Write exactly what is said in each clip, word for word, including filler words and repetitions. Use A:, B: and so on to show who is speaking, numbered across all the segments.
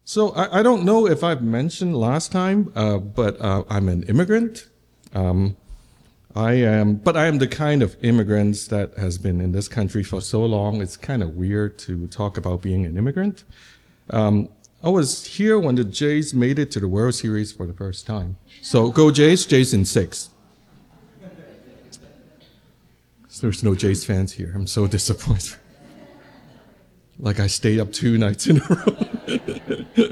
A: So I, I don't know if I've mentioned last time, uh, but uh, I'm an immigrant. Um, I am, but I am the kind of immigrant that has been in this country for so long. It's kind of weird to talk about being an immigrant. Um, I was here when the Jays made it to the World Series for the first time. So go Jays, Jays in six. There's no Jays fans here. I'm so disappointed. Like I stayed up two nights in a row.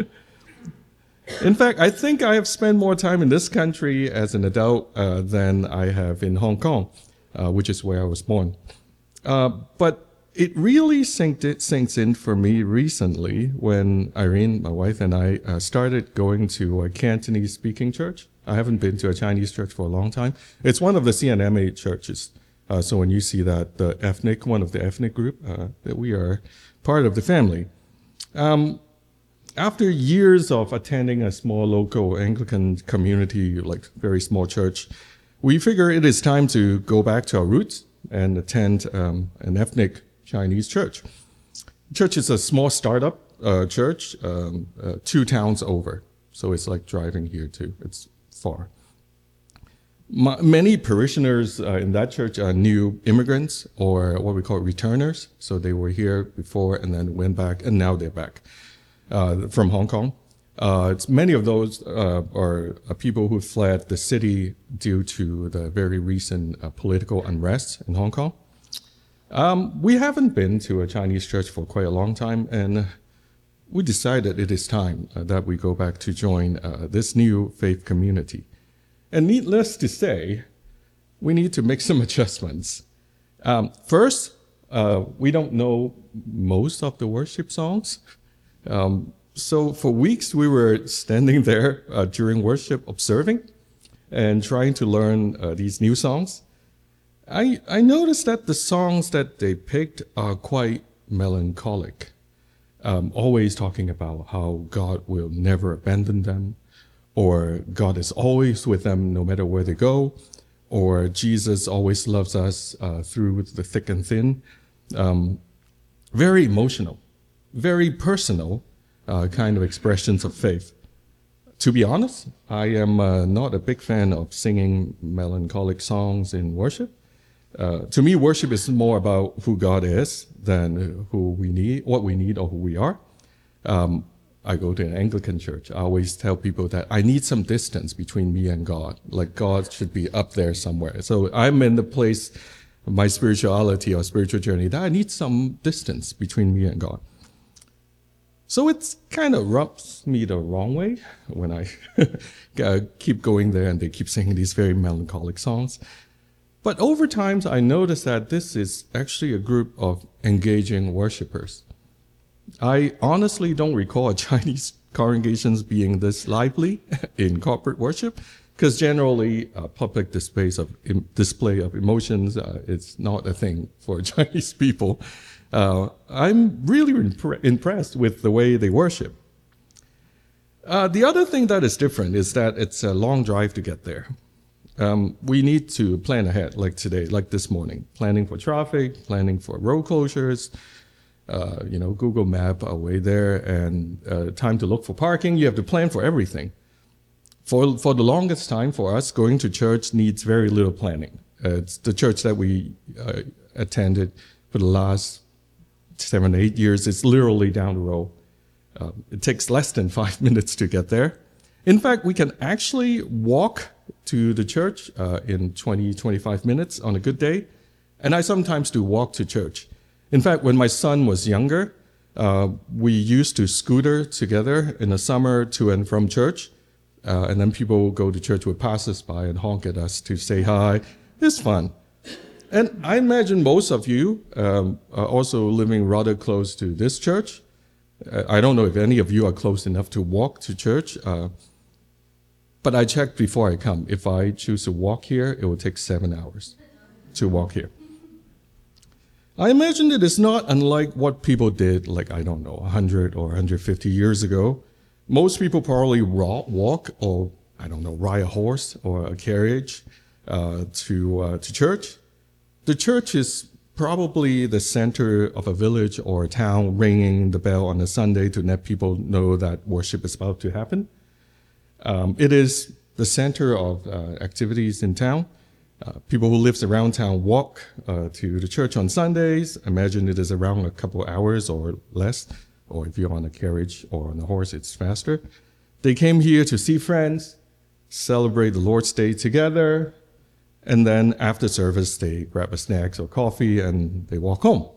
A: In fact, I think I have spent more time in this country as an adult uh, than I have in Hong Kong, uh, which is where I was born. Uh, but it really sinked it, sinks in for me recently when Irene, my wife, and I uh, started going to a Cantonese-speaking church. I haven't been to a Chinese church for a long time. It's one of the C N M A churches. Uh, so when you see that, the ethnic, one of the ethnic group, uh, that we are part of the family. Um, after years of attending a small local Anglican community, like very small church, we figure it is time to go back to our roots and attend um, an ethnic Chinese church. Church is a small startup uh, church, um, uh, two towns over. So it's like driving here too. It's far. My, many parishioners uh, in that church are new immigrants or what we call returners. So they were here before and then went back, and now they're back uh, from Hong Kong. Uh, it's many of those uh, are uh, people who fled the city due to the very recent uh, political unrest in Hong Kong. Um, we haven't been to a Chinese church for quite a long time, and we decided it is time uh, that we go back to join uh, this new faith community. And needless to say, we need to make some adjustments. Um, first, uh, we don't know most of the worship songs. Um, so for weeks, we were standing there uh, during worship, observing and trying to learn uh, these new songs. I, I noticed that the songs that they picked are quite melancholic, um, always talking about how God will never abandon them, or God is always with them no matter where they go, or Jesus always loves us uh, through the thick and thin. Um, very emotional, very personal uh, kind of expressions of faith. To be honest, I am uh, not a big fan of singing melancholic songs in worship. Uh, to me, worship is more about who God is than who we need, what we need, or who we are. Um, I go to an Anglican church. I always tell people that I need some distance between me and God. Like God should be up there somewhere. So I'm in the place of my spirituality or spiritual journey that I need some distance between me and God. So it's kind of rubs me the wrong way when I keep going there and they keep singing these very melancholic songs. But over time, I noticed that this is actually a group of engaging worshipers. I honestly don't recall Chinese congregations being this lively in corporate worship, because generally uh, public displays of im- display of emotions uh, is not a thing for Chinese people. Uh, I'm really impre- impressed with the way they worship. Uh, the other thing that is different is that it's a long drive to get there. Um, we need to plan ahead, like today, like this morning, planning for traffic, planning for road closures, Uh, you know, Google Map away there, and uh, time to look for parking. You have to plan for everything. For for the longest time, for us, going to church needs very little planning. Uh, it's the church that we uh, attended for the last seven, eight years. It's literally down the road. Uh, it takes less than five minutes to get there. In fact, we can actually walk to the church uh, in twenty, twenty-five minutes on a good day. And I sometimes do walk to church. In fact, when my son was younger, uh, we used to scooter together in the summer to and from church. Uh, and then people go to church with passers-by and honk at us to say hi. It's fun. And I imagine most of you um, are also living rather close to this church. Uh, I don't know if any of you are close enough to walk to church. Uh, but I checked before I come. If I choose to walk here, it will take seven hours to walk here. I imagine it is not unlike what people did, like, I don't know, one hundred or one hundred fifty years ago. Most people probably walk or, I don't know, ride a horse or a carriage uh, to uh, to church. The church is probably the center of a village or a town, ringing the bell on a Sunday to let people know that worship is about to happen. Um, it is the center of uh, activities in town. Uh, people who live around town walk uh, to the church on Sundays. Imagine it is around a couple hours or less, or if you're on a carriage or on a horse, it's faster. They came here to see friends, celebrate the Lord's Day together, and then after service, they grab a snack or coffee and they walk home.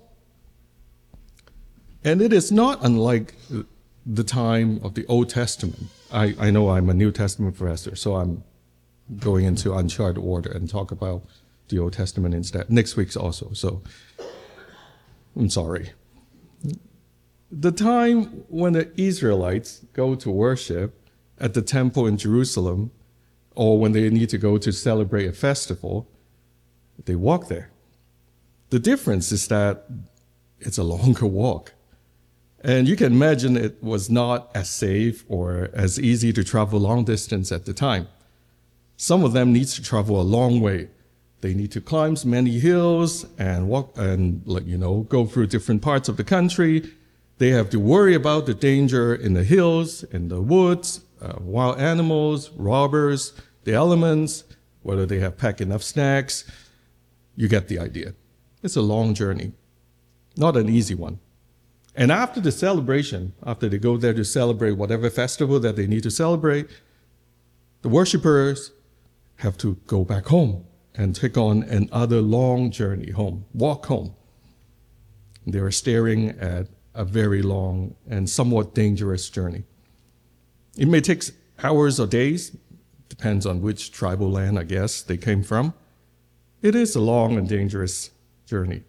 A: And it is not unlike the time of the Old Testament. I, I know I'm a New Testament professor, so I'm going into uncharted order and talk about the Old Testament instead. Next week's also, so I'm sorry. The time when the Israelites go to worship at the temple in Jerusalem, or when they need to go to celebrate a festival, they walk there. The difference is that it's a longer walk. And you can imagine it was not as safe or as easy to travel long distance at the time. Some of them need to travel a long way. They need to climb many hills and walk and, you know, go through different parts of the country. They have to worry about the danger in the hills, in the woods, uh, wild animals, robbers, the elements, whether they have packed enough snacks. You get the idea. It's a long journey, not an easy one. And after the celebration, after they go there to celebrate whatever festival that they need to celebrate, the worshipers have to go back home and take on another long journey home, walk home. They are staring at a very long and somewhat dangerous journey. It may take hours or days, depends on which tribal land, I guess, they came from. It is a long and dangerous journey.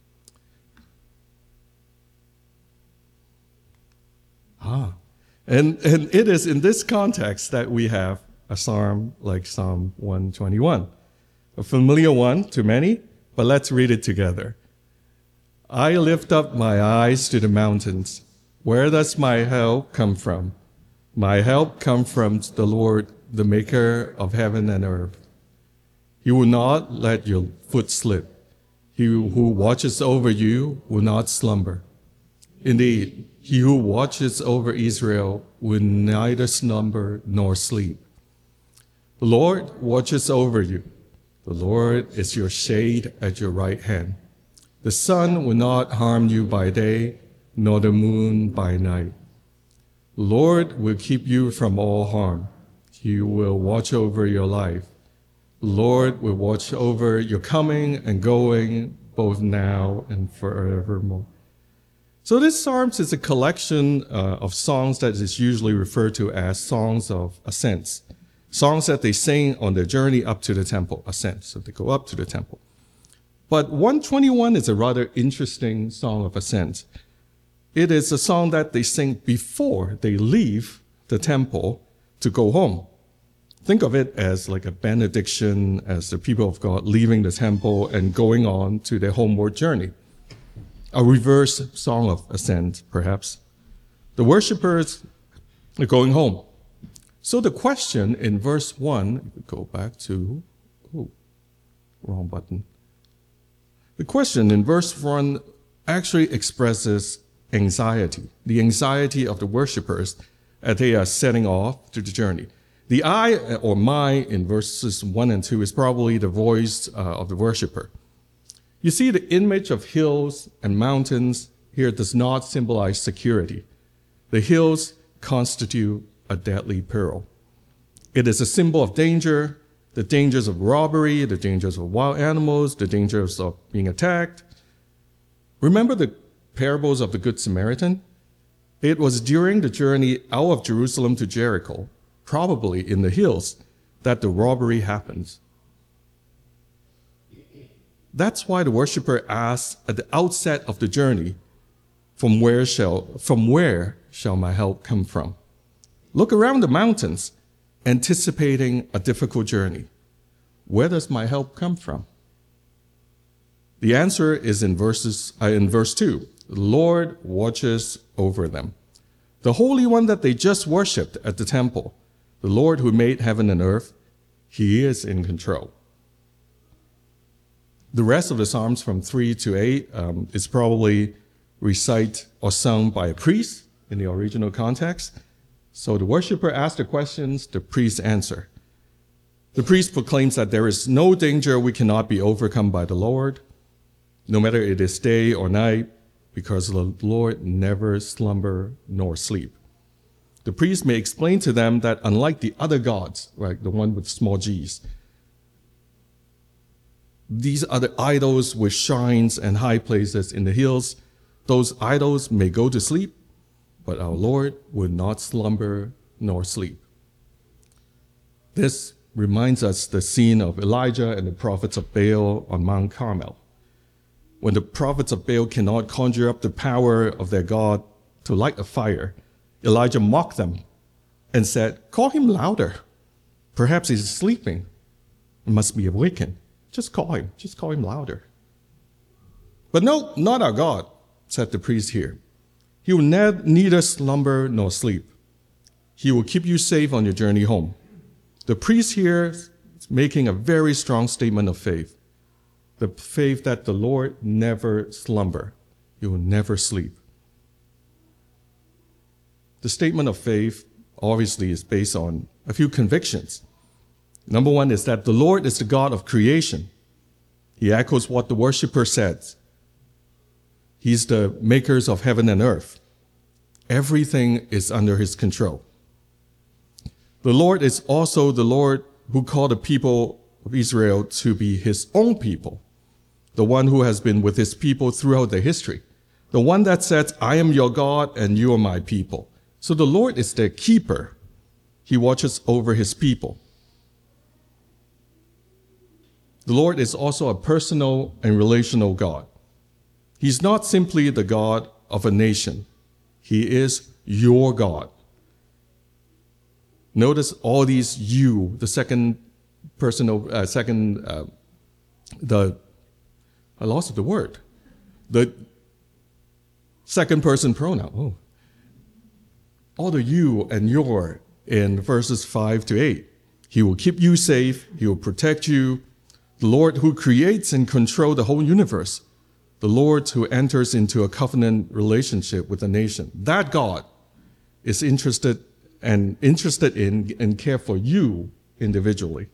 A: Ah, and, and it is in this context that we have a psalm like Psalm one twenty-one, a familiar one to many, but let's read it together. I lift up my eyes to the mountains. Where does my help come from? My help comes from the Lord, the maker of heaven and earth. He will not let your foot slip. He who watches over you will not slumber. Indeed, he who watches over Israel will neither slumber nor sleep. The Lord watches over you. The Lord is your shade at your right hand. The sun will not harm you by day, nor the moon by night. The Lord will keep you from all harm. He will watch over your life. The Lord will watch over your coming and going, both now and forevermore. So this Psalms is a collection uh, of songs that is usually referred to as songs of ascents. Songs that they sing on their journey up to the temple, ascent, so they go up to the temple. But one twenty-one is a rather interesting song of ascent. It is a song that they sing before they leave the temple to go home. Think of it as like a benediction, as the people of God leaving the temple and going on to their homeward journey. A reverse song of ascent, perhaps. The worshipers are going home. So the question in verse one, go back to, oh, wrong button. The question in verse one actually expresses anxiety, the anxiety of the worshipers as they are setting off to the journey. The I or my in verses one and two is probably the voice uh, of the worshiper. You see, the image of hills and mountains here does not symbolize security. The hills constitute a deadly peril. It is a symbol of danger, the dangers of robbery, the dangers of wild animals, the dangers of being attacked. Remember the parables of the Good Samaritan? It was during the journey out of Jerusalem to Jericho, probably in the hills, that the robbery happens. That's why the worshiper asks at the outset of the journey, from where shall, from where shall my help come from? Look around the mountains, anticipating a difficult journey. Where does my help come from? The answer is in verses uh, in verse two. The Lord watches over them. The Holy One that they just worshipped at the temple, the Lord who made heaven and earth, he is in control. The rest of the Psalms from three to eight um, is probably recite or sung by a priest in the original context. So the worshiper asks the questions, the priest answer. The priest proclaims that there is no danger we cannot be overcome by the Lord, no matter it is day or night, because the Lord never slumber nor sleep. The priest may explain to them that unlike the other gods, right, the one with small g's, these other idols with shrines and high places in the hills, those idols may go to sleep, but our Lord will not slumber nor sleep. This reminds us the scene of Elijah and the prophets of Baal on Mount Carmel. When the prophets of Baal cannot conjure up the power of their God to light a fire, Elijah mocked them and said, "Call him louder. Perhaps he's sleeping and must be awakened. Just call him. Just call him louder." But no, not our God, said the priest here. He will ne- neither slumber nor sleep. He will keep you safe on your journey home. The priest here is making a very strong statement of faith. The faith that the Lord never slumber. He will never sleep. The statement of faith obviously is based on a few convictions. Number one is that the Lord is the God of creation. He echoes what the worshiper says. He's the makers of heaven and earth. Everything is under his control. The Lord is also the Lord who called the people of Israel to be his own people, the one who has been with his people throughout their history, the one that says, "I am your God and you are my people." So the Lord is their keeper. He watches over his people. The Lord is also a personal and relational God. He's not simply the God of a nation. He is your God. Notice all these you, the second personal, uh, second, uh, the, I lost the word, the second person pronoun. Oh. All the you and your in verses five to eight. He will keep you safe. He will protect you. The Lord who creates and controls the whole universe. The Lord who enters into a covenant relationship with a nation. That God is interested and interested in and care for you individually.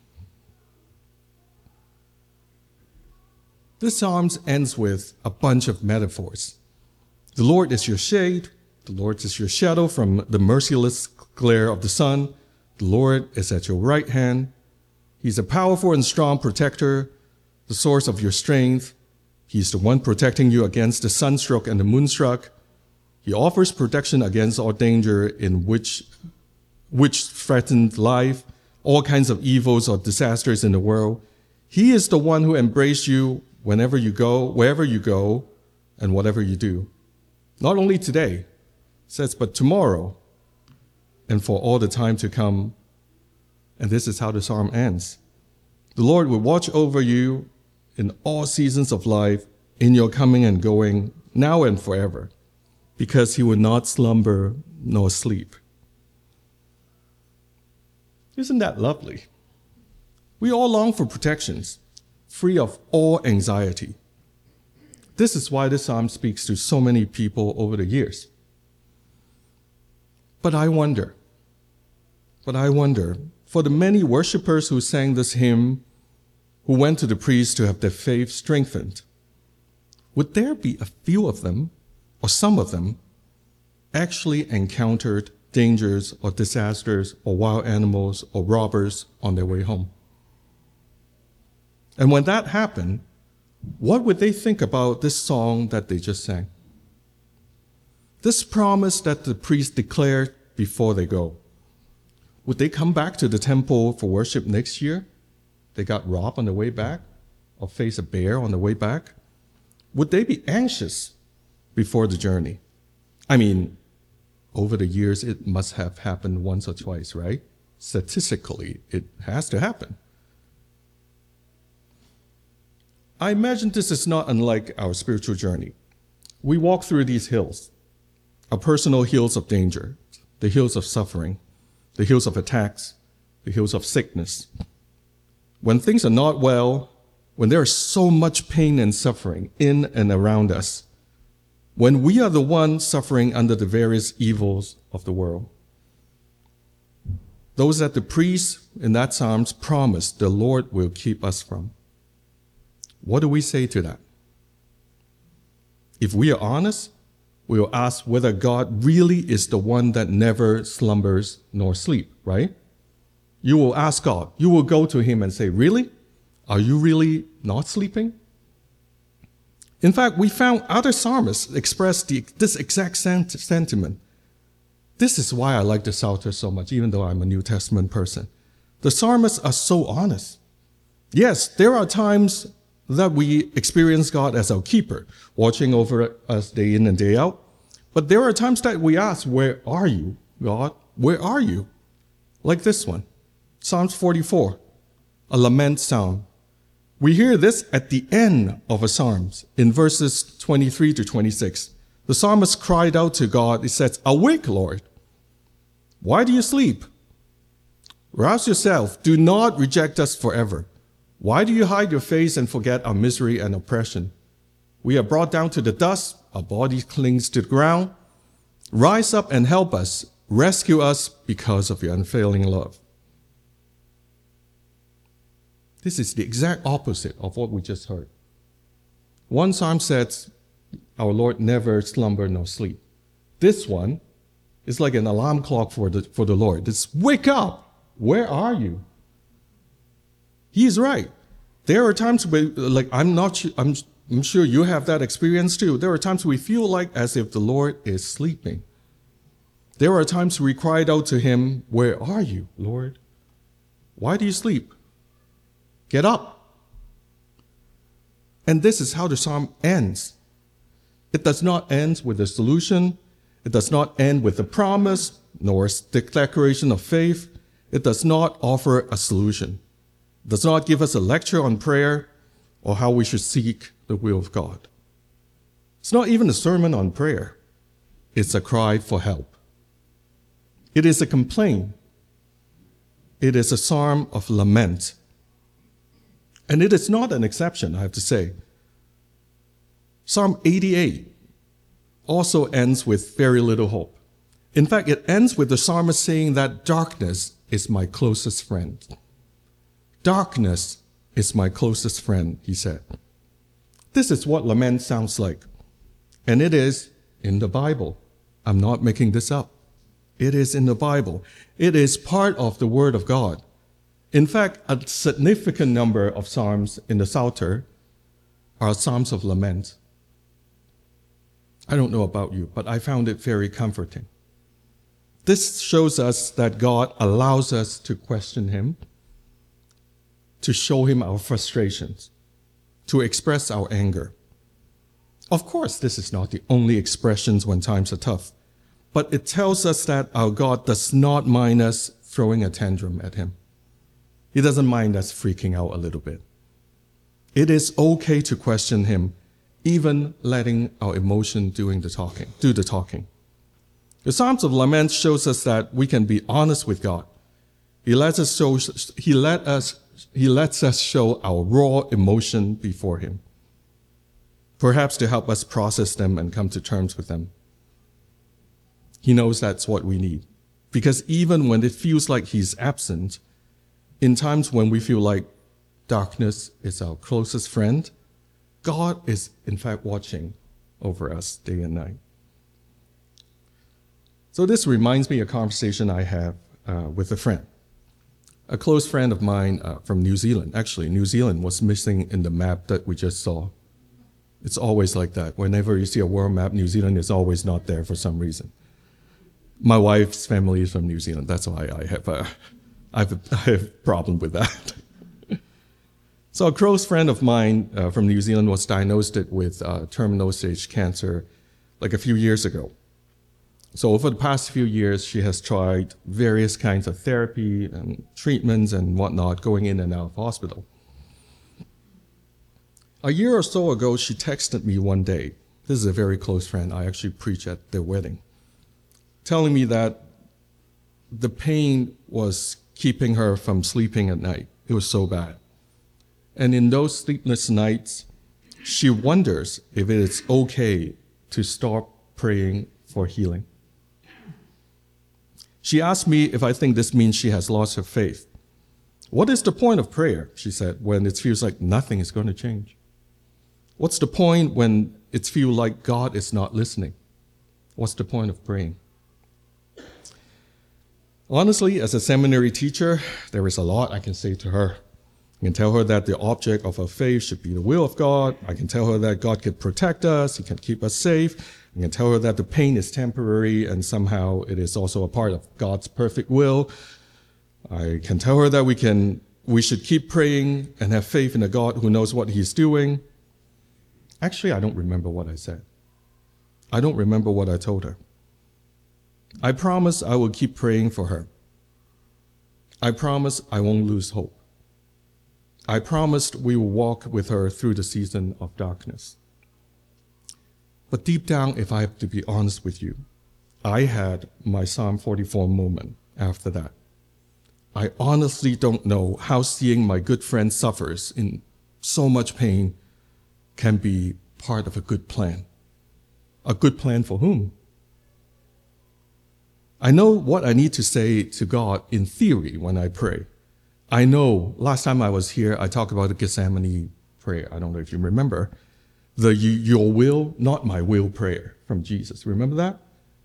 A: This psalm ends with a bunch of metaphors. The Lord is your shade. The Lord is your shadow from the merciless glare of the sun. The Lord is at your right hand. He's a powerful and strong protector, the source of your strength. He's the one protecting you against the sunstroke and the moonstruck. He offers protection against all danger in which, which threatens life, all kinds of evils or disasters in the world. He is the one who embraces you whenever you go, wherever you go, and whatever you do. Not only today, says, but tomorrow, and for all the time to come. And this is how the psalm ends. The Lord will watch over you in all seasons of life, in your coming and going, now and forever, because he will not slumber nor sleep. Isn't that lovely? We all long for protections, free of all anxiety. This is why this psalm speaks to so many people over the years. But I wonder, but I wonder, for the many worshipers who sang this hymn, who went to the priest to have their faith strengthened, would there be a few of them, or some of them, actually encountered dangers or disasters or wild animals or robbers on their way home? And when that happened, what would they think about this song that they just sang? This promise that the priest declared before they go. Would they come back to the temple for worship next year? They got robbed on the way back, or face a bear on the way back? Would they be anxious before the journey? I mean, over the years, it must have happened once or twice, right? Statistically, it has to happen. I imagine this is not unlike our spiritual journey. We walk through these hills, our personal hills of danger, the hills of suffering, the hills of attacks, the hills of sickness. When things are not well, when there is so much pain and suffering in and around us, when we are the ones suffering under the various evils of the world. Those that the priest in that Psalms promised the Lord will keep us from. What do we say to that? If we are honest, we will ask whether God really is the one that never slumbers nor sleep, right? You will ask God. You will go to him and say, really? Are you really not sleeping? In fact, we found other psalmists express the, this exact sent- sentiment. This is why I like the Psalter so much, even though I'm a New Testament person. The psalmists are so honest. Yes, there are times that we experience God as our keeper, watching over us day in and day out. But there are times that we ask, where are you, God? Where are you? Like this one, Psalms forty-four, a lament psalm. We hear this at the end of a Psalms, in verses twenty-three to twenty-six. The psalmist cried out to God. He says, awake, Lord. Why do you sleep? Rouse yourself. Do not reject us forever. Why do you hide your face and forget our misery and oppression? We are brought down to the dust. Our body clings to the ground. Rise up and help us. Rescue us because of your unfailing love. This is the exact opposite of what we just heard. One psalm says, our Lord never slumber nor sleep. This one is like an alarm clock for the, for the Lord. It's wake up. Where are you? He is right. There are times where, like, I'm not sure, I'm, I'm sure you have that experience too. There are times we feel like as if the Lord is sleeping. There are times we cried out to him, where are you, Lord? Why do you sleep? Get up. And this is how the psalm ends. It does not end with a solution. It does not end with a promise, nor a declaration of faith. It does not offer a solution. It does not give us a lecture on prayer or how we should seek the will of God. It's not even a sermon on prayer. It's a cry for help. It is a complaint. It is a psalm of lament. And it is not an exception, I have to say. Psalm eighty-eight also ends with very little hope. In fact, it ends with the psalmist saying that darkness is my closest friend. Darkness is my closest friend, he said. This is what lament sounds like. And it is in the Bible. I'm not making this up. It is in the Bible. It is part of the Word of God. In fact, a significant number of psalms in the Psalter are psalms of lament. I don't know about you, but I found it very comforting. This shows us that God allows us to question him, to show him our frustrations, to express our anger. Of course, this is not the only expressions when times are tough, but it tells us that our God does not mind us throwing a tantrum at him. He doesn't mind us freaking out a little bit. It is okay to question him, even letting our emotion doing the talking, do the talking. The Psalms of Lament shows us that we can be honest with God. He lets us show, he let us, he lets us show our raw emotion before him, perhaps to help us process them and come to terms with them. He knows that's what we need, because even when it feels like he's absent, in times when we feel like darkness is our closest friend, God is in fact watching over us day and night. So this reminds me of a conversation I have uh, with a friend, a close friend of mine uh, from New Zealand. Actually, New Zealand was missing in the map that we just saw. It's always like that. Whenever you see a world map, New Zealand is always not there for some reason. My wife's family is from New Zealand. That's why I have a, I have a, I have a problem with that. So a close friend of mine uh, from New Zealand was diagnosed with uh, terminal stage cancer like a few years ago. So over the past few years, she has tried various kinds of therapy and treatments and whatnot, going in and out of hospital. A year or so ago, she texted me one day. This is a very close friend. I actually preached at their wedding, telling me that the pain was keeping her from sleeping at night. It was so bad. And in those sleepless nights, she wonders if it is okay to stop praying for healing. She asked me if I think this means she has lost her faith. What is the point of prayer, she said, when it feels like nothing is going to change? What's the point when it feels like God is not listening? What's the point of praying? Honestly, as a seminary teacher, there is a lot I can say to her. I can tell her that the object of her faith should be the will of God. I can tell her that God can protect us, He can keep us safe. I can tell her that the pain is temporary and somehow it is also a part of God's perfect will. I can tell her that we can, we should keep praying and have faith in a God who knows what He's doing. Actually, I don't remember what I said. I don't remember what I told her. I promise I will keep praying for her. I promise I won't lose hope. I promised we will walk with her through the season of darkness. But deep down, if I have to be honest with you, I had my Psalm forty-four moment after that. I honestly don't know how seeing my good friend suffers in so much pain can be part of a good plan. A good plan for whom? I know what I need to say to God in theory when I pray. I know last time I was here, I talked about the Gethsemane prayer. I don't know if you remember. The your will, not my will prayer from Jesus. Remember that?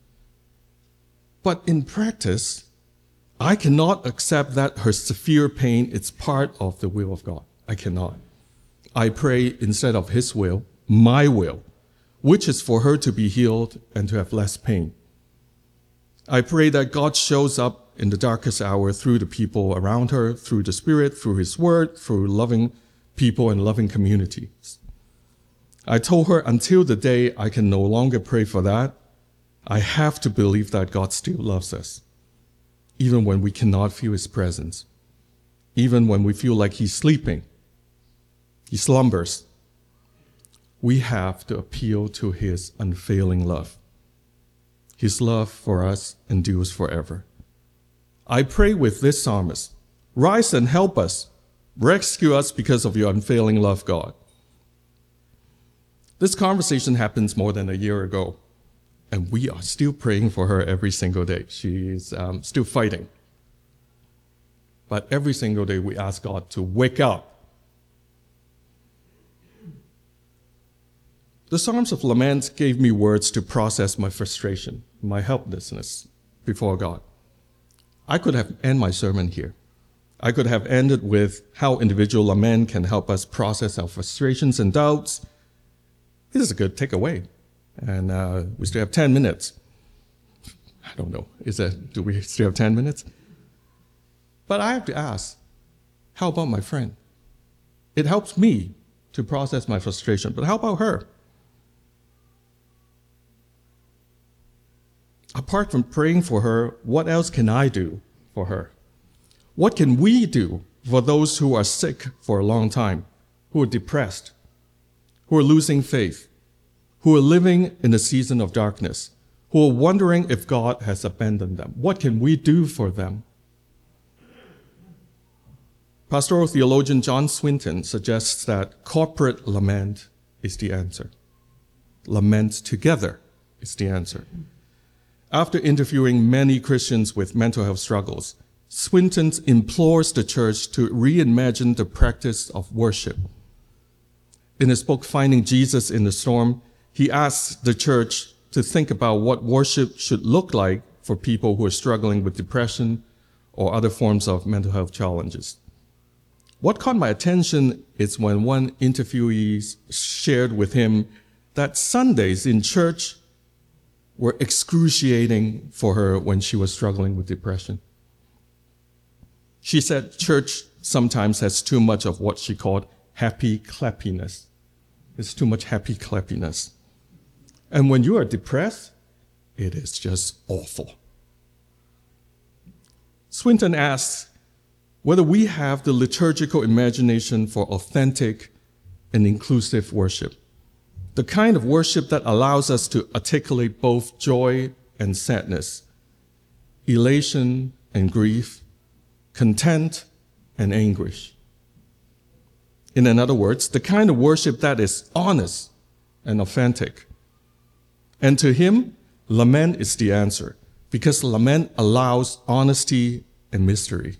A: But in practice, I cannot accept that her severe pain is part of the will of God. I cannot. I pray instead of His will, my will, which is for her to be healed and to have less pain. I pray that God shows up in the darkest hour through the people around her, through the Spirit, through His Word, through loving people and loving communities. I told her until the day I can no longer pray for that, I have to believe that God still loves us, even when we cannot feel His presence, even when we feel like He's sleeping, He slumbers. We have to appeal to His unfailing love. His love for us endures forever. I pray with this psalmist, rise and help us, rescue us because of your unfailing love, God. This conversation happens more than a year ago, and we are still praying for her every single day. She is um, still fighting. But every single day we ask God to wake up. The Psalms of Lament gave me words to process my frustration, my helplessness before God. I could have ended my sermon here. I could have ended with how individual lament can help us process our frustrations and doubts. This is a good takeaway. And uh, we still have ten minutes. I don't know. Is that, do we still have ten minutes? But I have to ask, how about my friend? It helps me to process my frustration, but how about her? Apart from praying for her, what else can I do for her? What can we do for those who are sick for a long time, who are depressed, who are losing faith, who are living in a season of darkness, who are wondering if God has abandoned them? What can we do for them? Pastoral theologian John Swinton suggests that corporate lament is the answer. Lament together is the answer. After interviewing many Christians with mental health struggles, Swinton implores the church to reimagine the practice of worship. In his book, Finding Jesus in the Storm, he asks the church to think about what worship should look like for people who are struggling with depression or other forms of mental health challenges. What caught my attention is when one interviewee shared with him that Sundays in church were excruciating for her when she was struggling with depression. She said church sometimes has too much of what she called happy clappiness. It's too much happy clappiness. And when you are depressed, it is just awful. Swinton asks whether we have the liturgical imagination for authentic and inclusive worship. The kind of worship that allows us to articulate both joy and sadness, elation and grief, content and anguish. In other words, the kind of worship that is honest and authentic. And to him, lament is the answer, because lament allows honesty and mystery.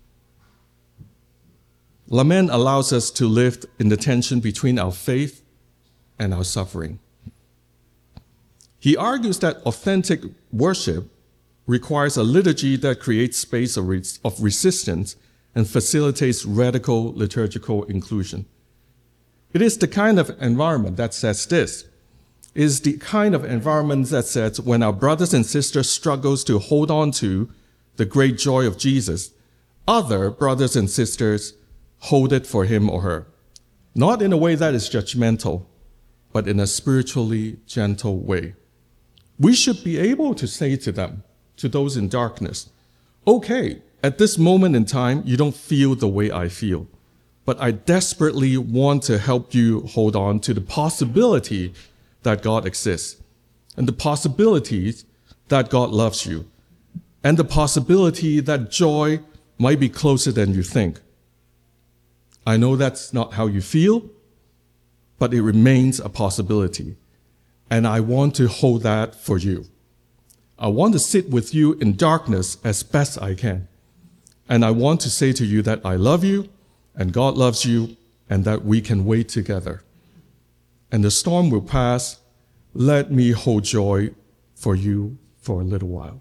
A: Lament allows us to live in the tension between our faith and our suffering. He argues that authentic worship requires a liturgy that creates space of, res- of resistance and facilitates radical liturgical inclusion. It is the kind of environment that says this. It is the kind of environment that says when our brothers and sisters struggles to hold on to the great joy of Jesus, other brothers and sisters hold it for him or her. Not in a way that is judgmental, but in a spiritually gentle way. We should be able to say to them, to those in darkness, okay, at this moment in time, you don't feel the way I feel, but I desperately want to help you hold on to the possibility that God exists, and the possibilities that God loves you, and the possibility that joy might be closer than you think. I know that's not how you feel, but it remains a possibility, and I want to hold that for you. I want to sit with you in darkness as best I can. And I want to say to you that I love you, and God loves you, and that we can wait together. And the storm will pass. Let me hold joy for you for a little while.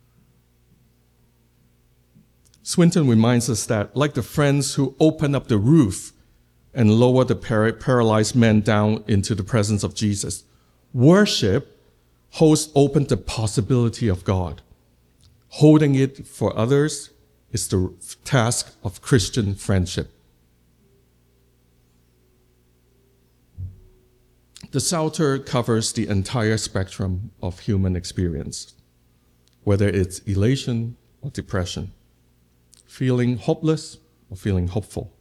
A: Swinton reminds us that, like the friends who open up the roof and lower the par- paralyzed man down into the presence of Jesus, worship holds open the possibility of God. Holding it for others is the task of Christian friendship. The Psalter covers the entire spectrum of human experience, whether it's elation or depression, feeling hopeless or feeling hopeful.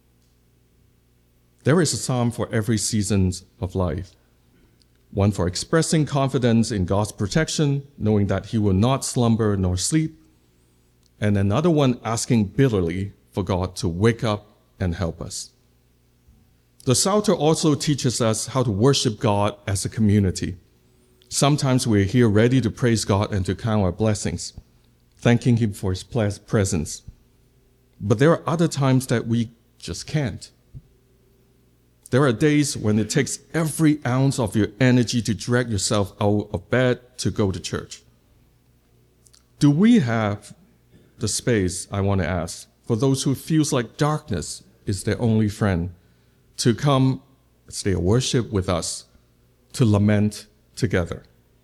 A: There is a psalm for every season of life. One for expressing confidence in God's protection, knowing that he will not slumber nor sleep, and another one asking bitterly for God to wake up and help us. The Psalter also teaches us how to worship God as a community. Sometimes we're here ready to praise God and to count our blessings, thanking him for his presence. But there are other times that we just can't. There are days when it takes every ounce of your energy to drag yourself out of bed to go to church. Do we have the space, I want to ask, for those who feels like darkness is their only friend, to come stay worship with us, to lament together?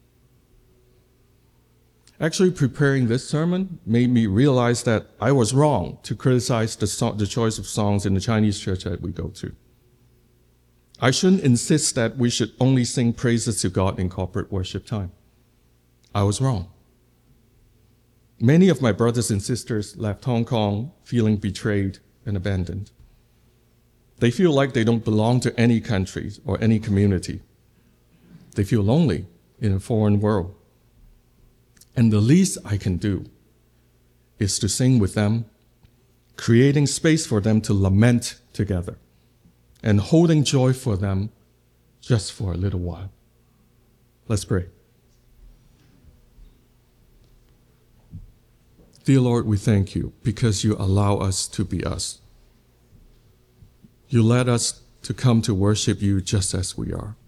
A: Actually, preparing this sermon made me realize that I was wrong to criticize the, so- the choice of songs in the Chinese church that we go to. I shouldn't insist that we should only sing praises to God in corporate worship time. I was wrong. Many of my brothers and sisters left Hong Kong feeling betrayed and abandoned. They feel like they don't belong to any country or any community. They feel lonely in a foreign world. And the least I can do is to sing with them, creating space for them to lament together, and holding joy for them just for a little while. Let's pray. Dear Lord, we thank you because you allow us to be us. You let us to come to worship you just as we are.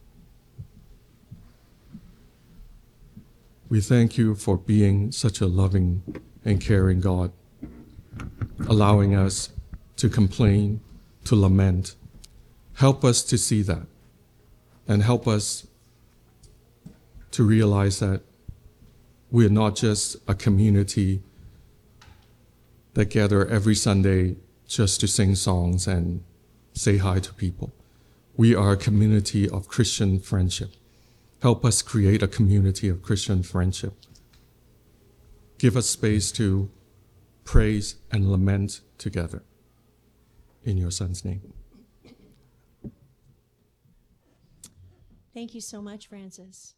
A: We thank you for being such a loving and caring God, allowing us to complain, to lament. Help us to see that, and help us to realize that we are not just a community that gather every Sunday just to sing songs and say hi to people. We are a community of Christian friendship. Help us create a community of Christian friendship. Give us space to praise and lament together. In your Son's name.
B: Thank you so much, Francis.